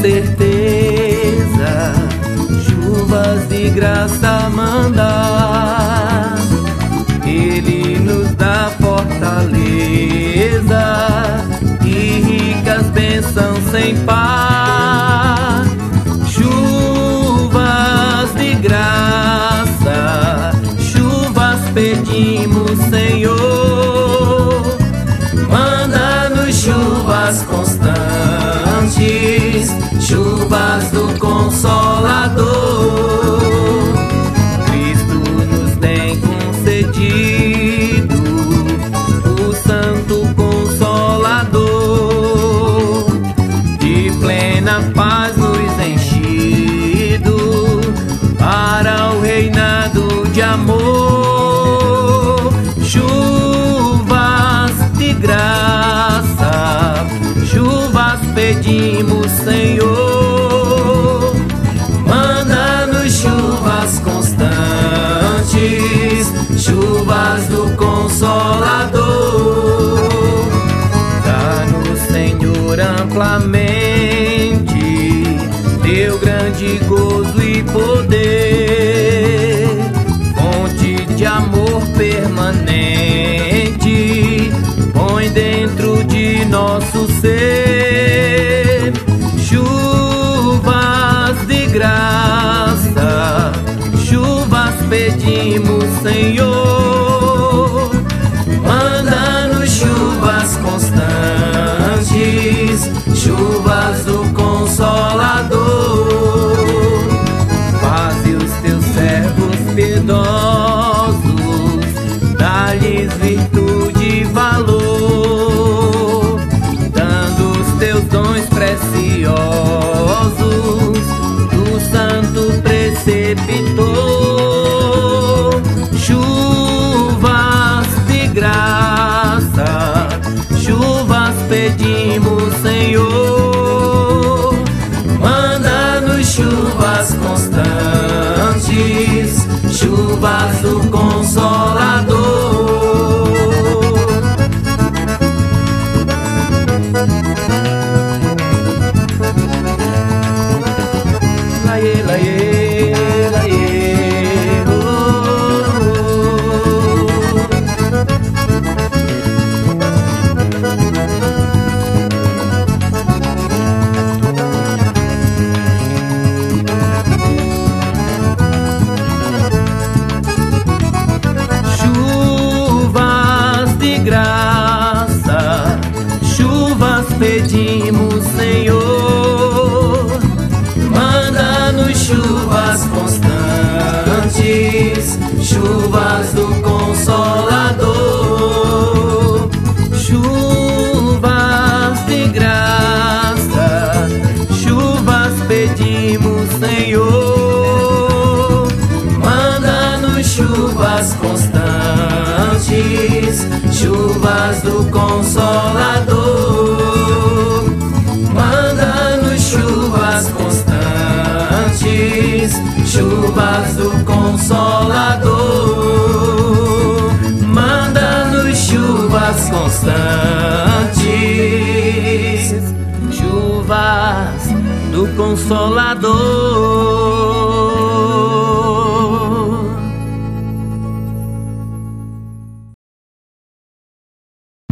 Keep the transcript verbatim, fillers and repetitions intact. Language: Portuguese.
certeza, chuvas de graça mandar. Ele nos dá fortaleza e ricas bênçãos sem par. Chuvas de graça, chuvas pedimos, Senhor. Manda-nos chuvas constantes, chuvas do Consolador. Cristo nos tem concedido o Santo Consolador, de plena paz nos enchido para o reinado de amor. Chuvas de graça, chuvas pedimos, Senhor. Manda-nos chuvas constantes, chuvas do Consolador. Dá-nos, Senhor, amplamente teu grande gozo e poder, fonte de amor permanente, põe dentro de nosso ser. Chuvas de graça, chuvas pedimos, Senhor. Manda-nos chuvas constantes, chuvas do Consolador. Faze os teus servos piedosos, dá-lhes virtude e valor, dando os teus dons preciosos do Santo Preceptor. Chuvas de graça, chuvas pedimos, Senhor. Manda-nos chuvas constantes, chuvas do Consolador. Laie, laie, laie, oh, chuvas de graça, chuvas pedimos, Senhor. Manda-nos chuvas constantes, chuvas do Consolador. Chuvas de graça, chuvas pedimos, Senhor. Manda-nos chuvas constantes, chuvas do Consolador. Manda-nos chuvas constantes, chuvas do Consolador. Manda-nos chuvas constantes, chuvas do Consolador.